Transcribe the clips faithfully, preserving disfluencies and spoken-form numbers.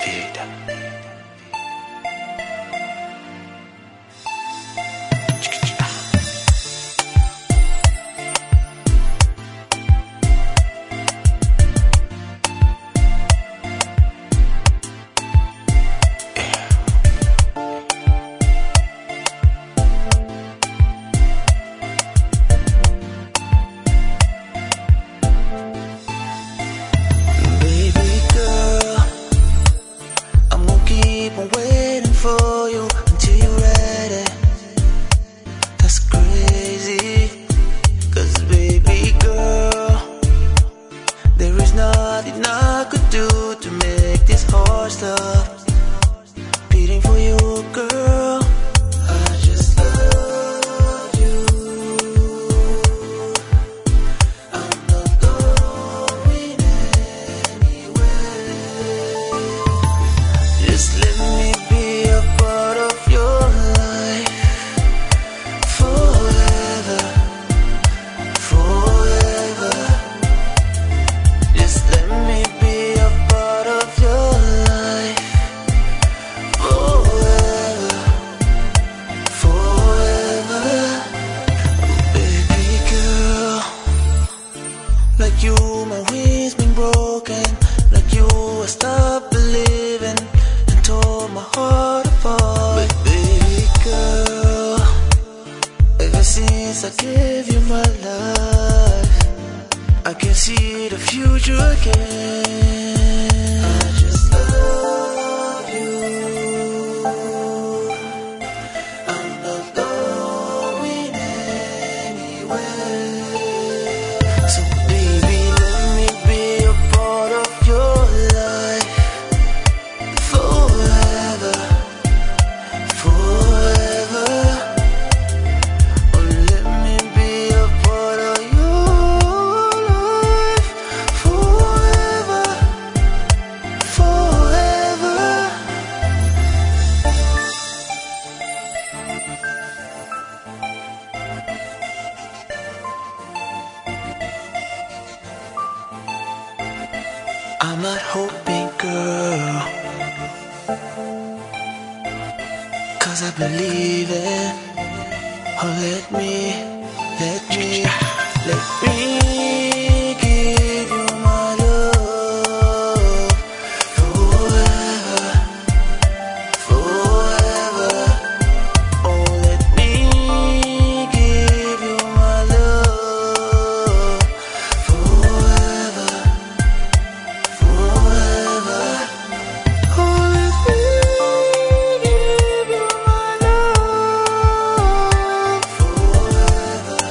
vida. I'm waiting for you until you're ready. That's crazy, cause baby girl, there is nothing I could do to make this heart stop beating for you, girl. I just love you. I'm not going anywhere. Just let me be a part of your life forever, forever. Just let me be a part of your life forever, forever. Baby girl, like you, my wings been broken. Like you, I stopped believing and tore my heart apart. But baby girl, ever since I gave you my life, I can see the future again. I just love you. I'm not going anywhere. So baby, let me be a part of your life forever, forever. Oh, let me be a part of your life forever, forever. I'm not hoping, girl, cause I believe it. Oh, let me, let me, let me give you my love forever, forever. Oh, let me give you my love forever, forever. Oh, let me give you my love forever,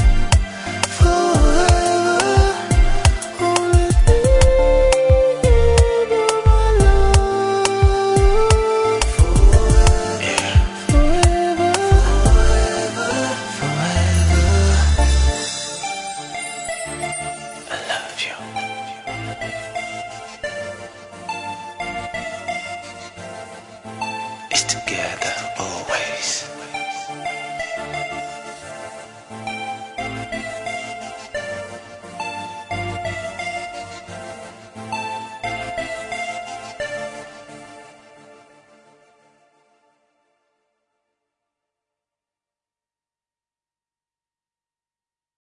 forever. Oh, let me give you my love forever, forever, forever. I love you. It's together always.